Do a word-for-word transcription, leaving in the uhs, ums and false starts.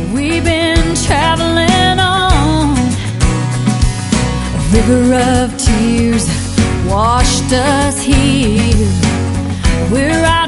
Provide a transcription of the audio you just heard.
we've been traveling on. A river of tears washed us here. We're